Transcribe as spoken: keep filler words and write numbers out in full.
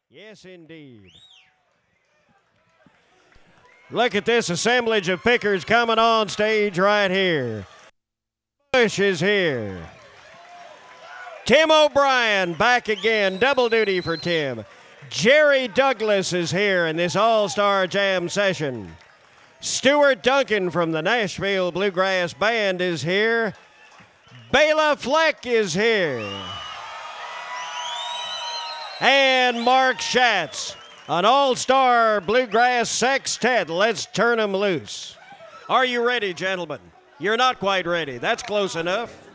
Yes, indeed. Look at this assemblage of pickers coming on stage right here. Bush is here. Tim O'Brien back again, double duty for Tim. Jerry Douglas is here in this all-star jam session. Stuart Duncan from the Nashville Bluegrass Band is here. Bela Fleck is here. And Mark Schatz, an all-star bluegrass sextet. Let's turn them loose. Are you ready, gentlemen? You're not quite ready. That's close enough.